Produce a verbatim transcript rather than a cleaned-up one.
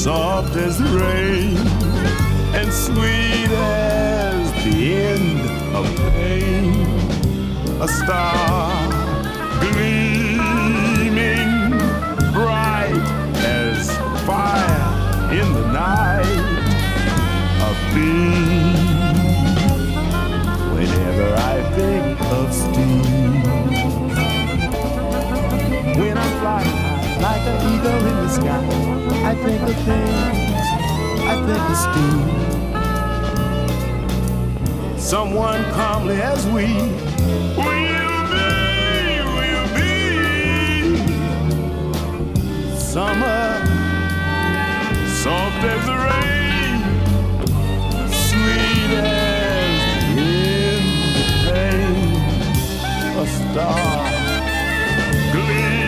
soft as the rain, and sweet as the end of pain. A star gleaming bright as fire in the night. A beam whenever I think of Steve. When I fly high like an eagle in the sky, I think of things, I think of Steve. Someone calmly as we will be, will be. Summer, soft as the rain, sweet as the end of pain. A star gleams